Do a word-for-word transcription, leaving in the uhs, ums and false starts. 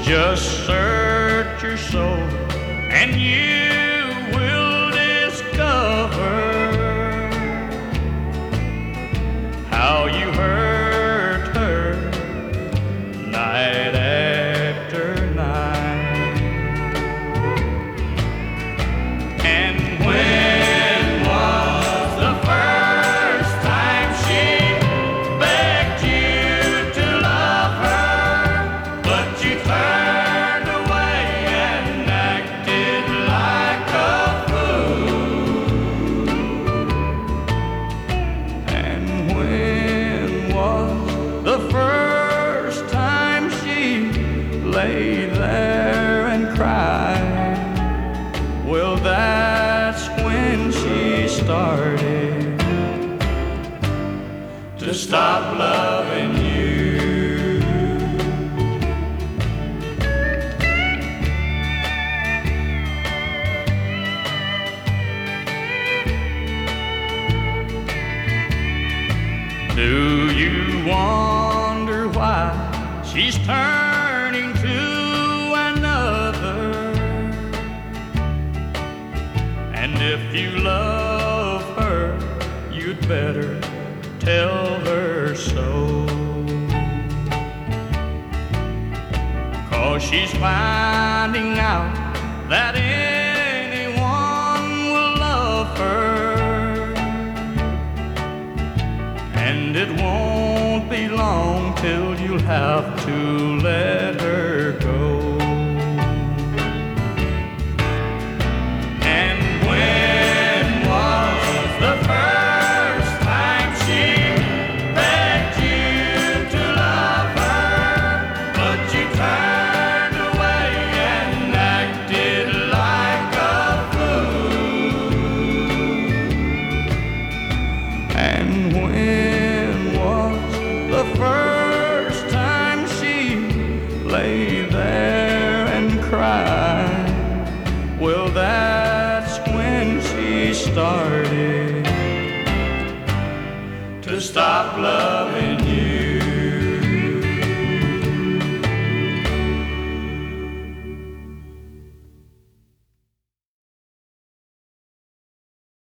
Just search your soul and you will discover how you hurt her night after night. And when was the first time she begged you to love her, but you turned away and acted like a fool? And when was the first time she lay there and cried? Well, that's when she started to stop loving you. Do you wonder why she's turning to another? And if you love her, you'd better tell her so, 'cause she's finding out that anyone will love her, and it won't be long till you'll have to let her go. And when was the first time she begged you to love her, but you turned away and acted like a fool? And when was the first time she lay there and cried? Well, that's when she started to stop loving